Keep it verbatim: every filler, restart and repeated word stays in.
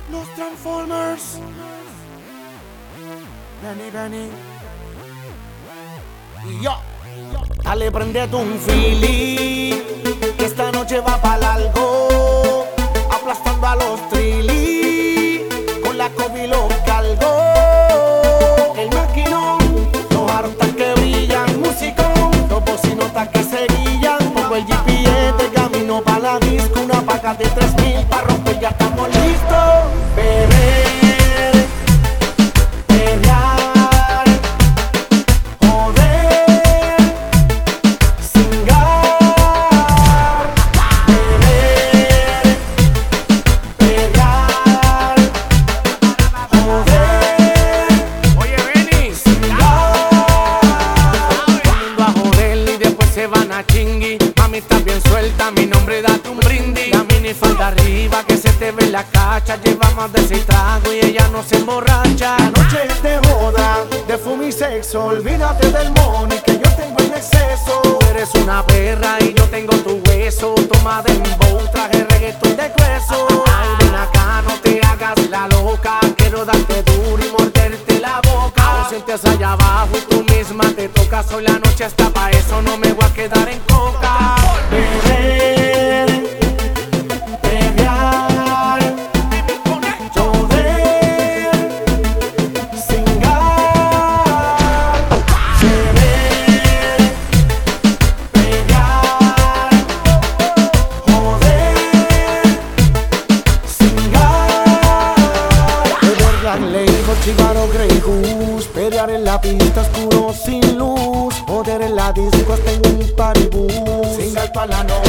Los Transformers. Benny, Benny. Y yo. Dale, prendete un fili, que esta noche va para largo, aplastando a los trillis, con la COVID los cargó. El maquinón, los aros que brillan, musicón, los bocinotas que se guillan. Pongo el G P S de camino para la disco, una paca de tres mil para romper, ya estamos listos. Beber, pelear, joder, cingar. Beber, pelear, joder. Oye, Benny, poniendo a joder y después se van a chingui. Mami, estás bien suelta, mi nombre date un brindis. La mini falda arriba, que se te ve la cacha. Lleva más de seis tragos y ella no se emborracha. La noche es de joda, de fumo y sexo. Olvídate del money que yo tengo en exceso. Tú eres una perra y yo tengo tu hueso. Toma dembow, traje reggaetón de grueso. Ay, ven acá, no te hagas la loca. Quiero darte duro y morderte la boca. Lo sientes allá abajo y tú misma te tocas. Hoy la noche está pa' eso, no me voy a quedar en coca. Beber, pelear, joder, cingar. Beber, pelear, joder, cingar. Beber Black Label, Chivaro Grey Goose, pelear en la pista oscuro sin luz, joder en la disco hasta en un party bus, cingar toda la noche.